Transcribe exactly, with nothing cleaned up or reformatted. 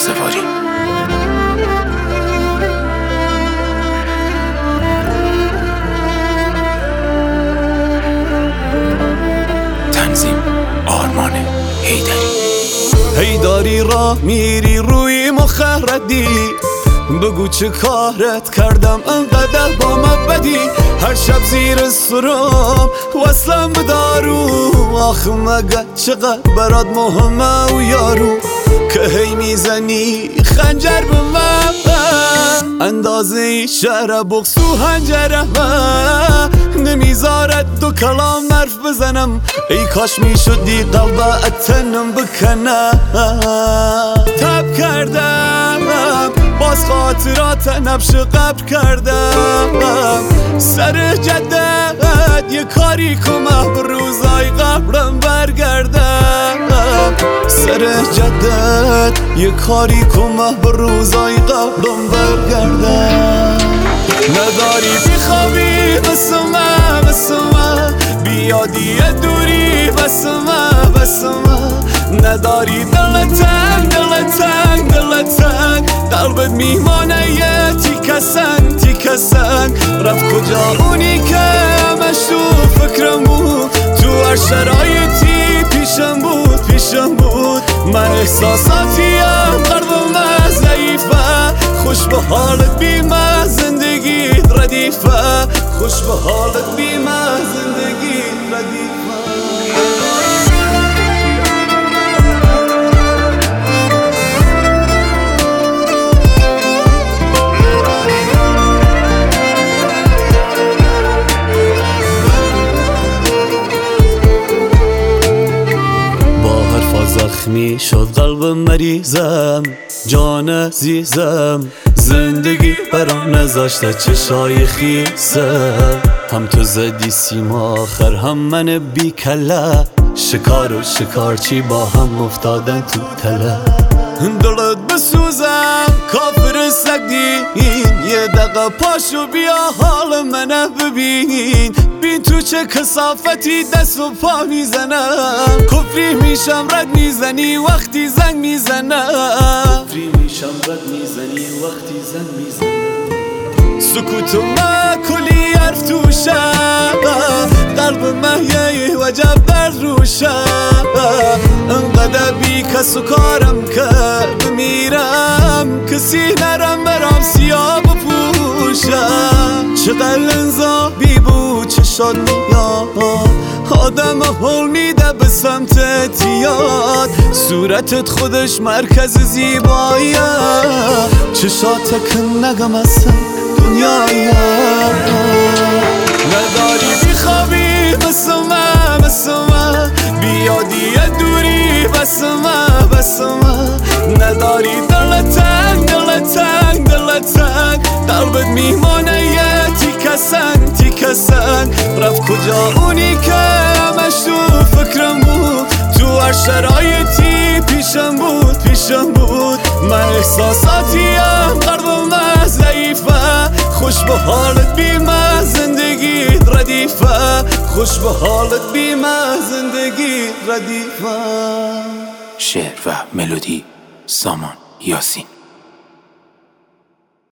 سواری. تنظیم آرمان حیدری. حیدری را میری روی مخردی، بگو چه کارت کردم انقدر با من بدی. هر شب زیر سرم وصلم به دارو، آخه مگه چقدر برات مهمه و یارو که هی میزنی خنجر به من، اندازه شهر بغض و هنجره من نمیذارد دو کلام حرف بزنم. ای کاش میشدی قلب تنم بکنم. تب کردم باز خاطرات نبش قبر کردم، سر جدت یه کاری کنم به روزای قبرم برگردم. سر جدت یه کاری کنم به روزای قبرم برگردم. نداری بخوابی بسمه بسمه، بیادی دوری بسمه بسمه. نداری دل تنگ دل تنگ دل تنگ، قلبت میمانه یه تیکه سنگ تیکه سنگ. رفت کجا اونی که همش تو فکرم بود، تو هر شرایطی پیشم بود پیشم بود. من احساساتیم قلبم ضعیفه، خوش به حالت بی من زندگی ردیفه، خوش به حالت بی من زندگی ردیفه. زخمی شد قلب مریضم، جان عزیزم زندگی برام نذاشته چشای خیسم. هم تو زدی سیما آخر هم من بی کله، شکار و شکارچی با هم افتادن تو تله. دلت بسوزم کافر سگدین، یه دقیقه پاشو بیا حال منه ببین. بین تو چه کثافتی دست و پا میزنم، کفری میشم رد میزنی وقتی زنگ میزنم، کفری میشم رد میزنی وقتی زنگ میزنم. سکوت من کلی حرف توشه، قلب من یه وجب درد روشه. انقدر بی کس و کارم که بمیرم، کسی نرم برام سیاه بپوشم. چقدر لنزا بی بود چشات میاد، آدم حول میده به سمت تیاد. صورتت خودش مرکز زیباییه، چشات که نگم اصلا دنیاییه. نداری بخوابی بسمه بسمه، بیادی دوری بسمه بسمه. نداری دل تنگ دل تنگ دل تنگ، قلبت میمانه یه تیکه سنگ تیکه سنگ. رفت کجا اونی که همش تو فکرم بود، تو هر شرایطی پیشم بود پیشم بود. من احساساتیم قلبم ضعیفه، خوش به حالت بی من زندگی ردیفه، خوش به حالت بی من زندگی ردیفه. شعر و ملودی سامان یاسین.